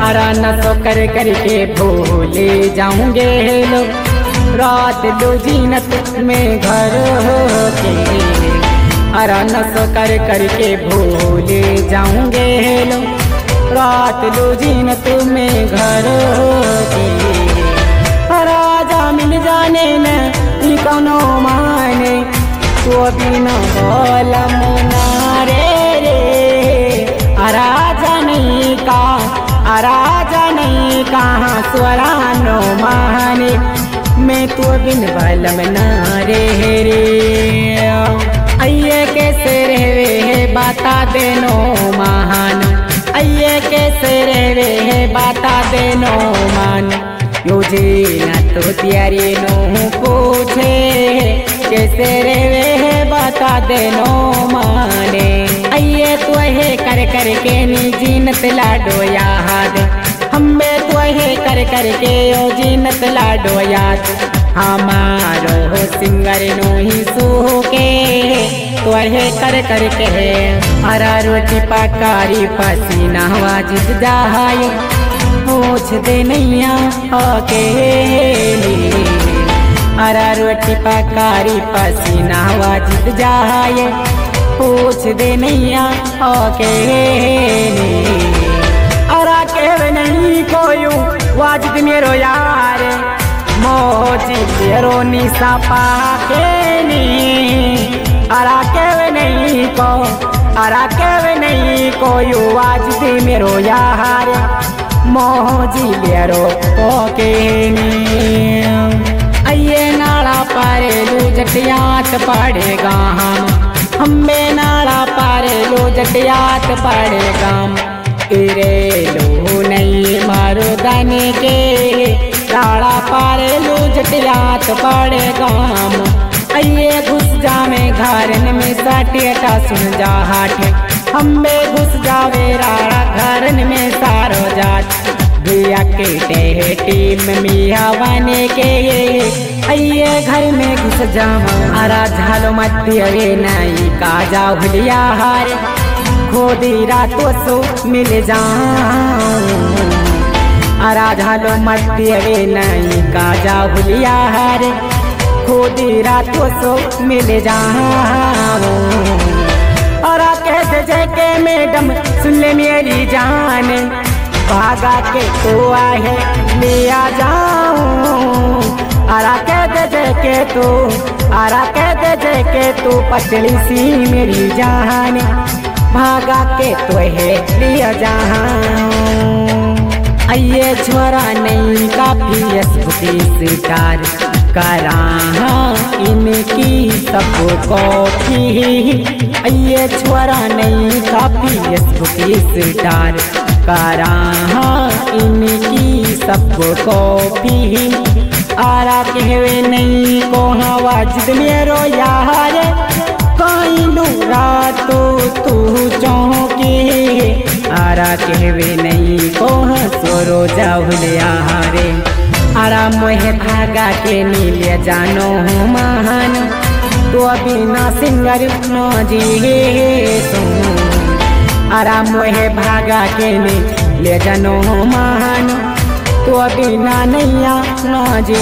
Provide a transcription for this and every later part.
अरा नशो कर करके भूले जाऊंगे लो, रात लो जीनत में घर के। अरा नशो कर करके भूले जाऊंगे लो, रात लो जीनत में घर के। राजा मिल जाने न कौनो माने, तो बिना बोलम नारे रे। राजा नहीं का राजा नहीं कहाँ स्वरानो माने, मैं तो बिन बलम नारे रे। आइए कैसे रहवे है बाता देनो महान, आइए कैसे रहवे है बाता देनो मान। योजे न तो त्यारी नो पूछे, कैसे रहवे है बता देनो माने। आइए तो है कर कर के नी जीनत लाडो याद, हमें तो है कर कर के ओ जीनत लाडो याद। हमारो सिंगर नो ही सूखे, तो है कर कर के हरा रोटी पकारी पसीना वाजिद जाए, पूछ दे नैया अकेली। अरा रोटी पकारी पसीना वाजिद जाए, पूछ दे नैया अकेली। अरा कहवे नहीं कोई वाजिद मेरो यार, मोजी तेरो निशा पाकेनी। अरा कहवे नहीं को, अरा कहवे नहीं कोई वाजिद मेरो यार, मोजी लेरो ओकेनी। आइए नाला पारे लो जटियात पड़ेगा हमें नाला पारे लो जटियात पड़ेगा। इरे लो नहीं मारो दाने के, नाला पारे लो जटियात पड़ेगा। आइए घुस जावे घरन में साटियटा सुन जा हाटे, हमें घुस जावे राड़ा घरन में सारो जात। भैया के टीम मिया बने के, आइए घर में घुस जावा। अरा झालो मत अवे नहीं का जाओ भलिया हार, खोदी रातों सो मिल जाऊं। अरा झालो मत अवे नहीं का जाओ भलिया हार, खोदी रातों सो मिल जाऊं। अरा कहते जैके मैडम सुन ले मेरी जान, भागा के तो आए लिया जाऊं। अरा कहते जैके तू, अरा कहते जैके तू पतली सी मेरी जान, भागा के तो है लिया जाऊं। आइए छोरा नहीं काफी स्कूटी स्टार करा इनकी सब कॉफी। आइए छोरा नहीं काफी स्कूटी स्टार करा इनकी सब कॉफी। आरा कहवे नहीं को वाजिद मेरो यार, कहीं लूरा तो तू चौकी। आरा कहवे नहीं को सोरो जाहुलिया हारे, आरा मोहे धागा के नीले जानो महान, तो अभी ना सिंगर नो जी सुन। आरा मोहे भागा के नीले जानो महान, तो अभी ना नैया नो जी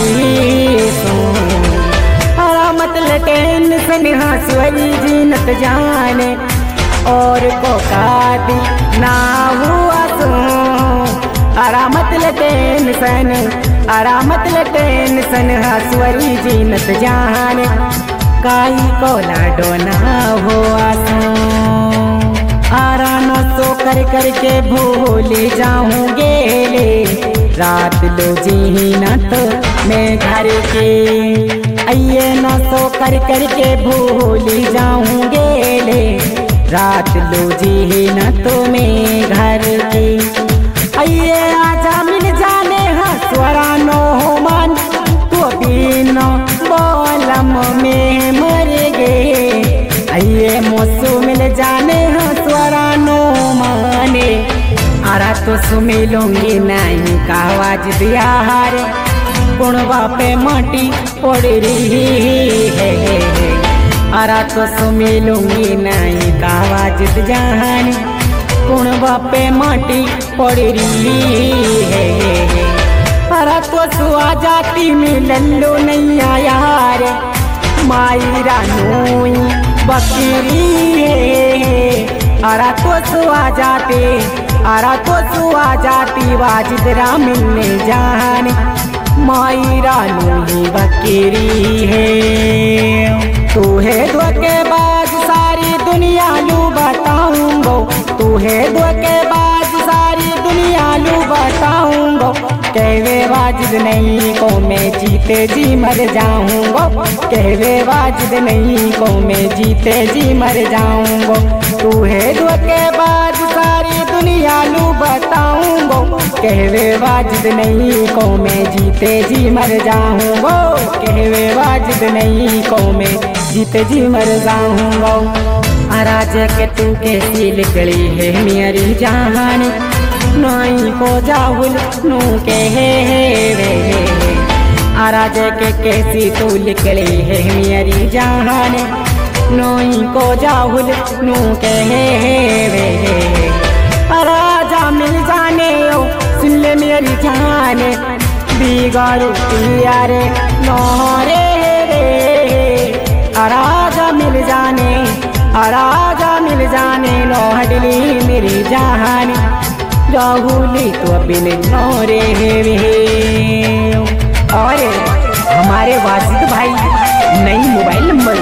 सुन। आरा मतलब टेंशन हंसवली जीनत जाने, और को कादी ना हुआ सुन। आरा मतलब टेंशन, आरा मतलब टेंशन हंसवली जीनत जाने, काई को लाडो ना हुआ सुन। आरा न सो कर कर के भूल जाऊंगे ले, रात लो जीनत में घर के। आइए न सो कर कर के भूल जाऊंगे ले, रात लो जीनत में घर के। आइए आजा मिल जाने स्वरानो मन, तो बिना बोलम में मर गए। आइए मोसू मिल जाने स्वरानो माने, आरा तो सुमिलूंगी नहीं का वाजिद यार, गुणवा पे माटी पड़ रही है। आरा तो सुमिलूंगी नहीं का वाजिद जान, कुणबा पे माटी पड़ रही है। अरे तो सुआ जाती में लल्लो नहीं आया रे, माई रानोई बकरी है। अरे तो सुआ जाते, अरे तो सुआ जाती वाजिदरा मिलने जाने, माई रानोई बकरी है। तू है धोखेबाज सारी दुनिया लू बताऊंगो, तू है धोखेबाज सारी दुनिया लू बताऊंगो। कहवे वाजिद नहीं को मैं जीते जी मर जाऊंगो, कहवे वाजिद नहीं को मैं जीते जी मर जाऊंगो। तू है धोखेबाज सारी दुनिया लू बताऊंगो, कहवे वाजिद नहीं को मैं जीते जी मर जाऊंगो, कहवे वाजिद नहीं को मैं जीते जी मर जाऊंगो। अराज के तू कैसी निकली है मेरी जान, नई को जाहुल नू कहे वे। अराज के कैसी तू निकली है मेरी जान, नई को जाहुल नू कहे वे। राजा मिल जाने ओ सुन ले मेरी जान, बिगाड़ू यारे नौरे रे। राजा मिल जाने, राजा मिल जाने लोहडली मेरी जान, राहुली तो बिन नौरे वे। और हमारे वाजिद भाई नई मोबाइल नंबर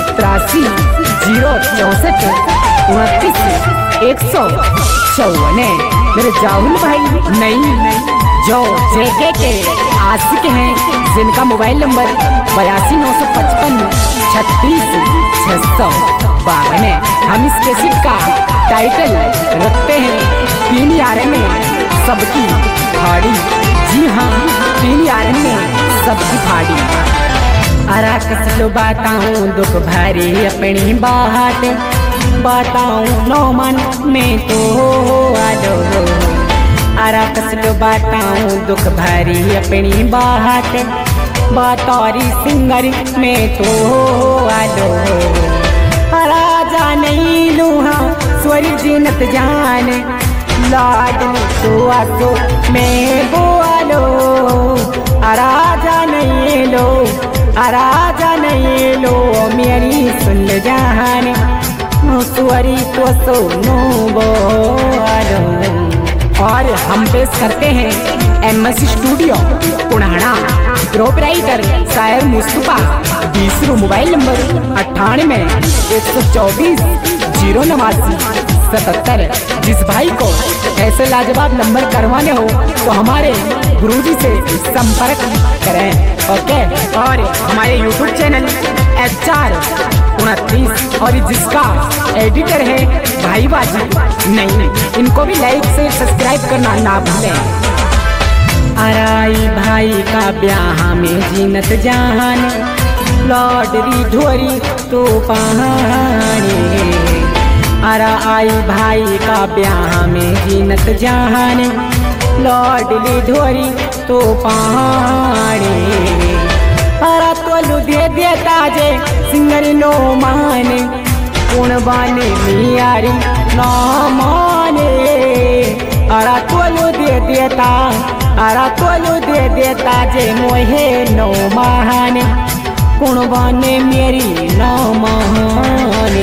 83 29 154 मेरे जाहुल भाई नई जो जेके के आशिक हैं, जिनका मोबाइल नंबर 82 955 36 652 है। हम इस कैसेट का टाइटल रखते हैं 3 यार में सबकी फाड़ी। जी हाँ, 3 यार में सबकी फाड़ी। अरा कसलो बताऊं दुख भरी अपनी बात, बताऊं नो मन में तो आलो। अरा कसलो बताऊं दुख भरी अपनी बात, बातौरी सिंगर में तो आलो। राजा नहीं लूहा स्वर जीनत जान, लाडली तो आसो मैं बोलो। राजा नहीं लो, राजा नहीं लो मेरी सुन जान, स्वरी तो सुनो बोलो। और हम पेश करते हैं MS स्टूडियो पुणाना, प्रोपराइटर शायर मुस्तफा। 20 mobile number 98 124 089 77। जिस भाई को ऐसे लाजवाब नंबर करवाने हो तो हमारे गुरुजी से संपर्क करें। ओके। और हमारे YouTube चैनल HR 29 और जिसका एडिटर है भाई वाजिद नहीं, इनको भी लाइक से सब्सक्राइब करना ना भूलें। अराई भाई का ब्याह में जीनत जान, लॉटरी ढोरी तो पहाड़ी। अरा आई भाई का ब्याह में जीनत जान, लॉटरी ढोरी तो पहाड़ी। अरा तो दे देता जे सिंगर नो माने, कौन बाने मियारी ना माने। अरा तो दे देता, अरा तो दे देता जे मोहे नो माने, कौन बाने मेरी ना माने।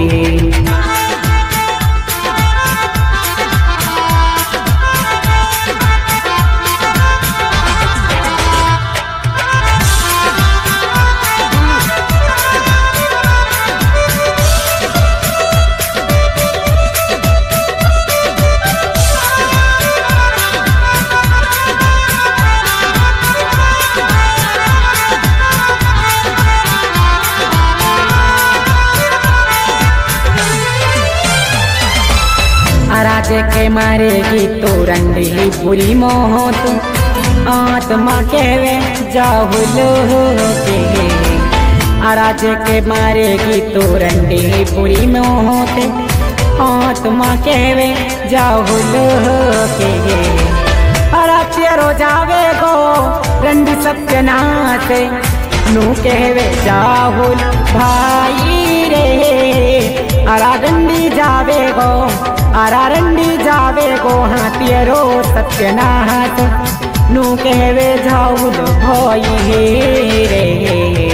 राजे के मारेगी तो रंडी बुरी मौत, आत्मा कहवे जाहुल के। राजे के मारेगी तो रंडी बुरी मौत, आत्मा कहवे जाहुल के। अरा तेरो जावे गो रंडी सत्यनाथ, नू कहवे जाहुल भाई रे। अरा रंडी जावे गो आरारंडी जावे गो हाथियरो सत्यनाथ नु कहवे झाउल भई हे रे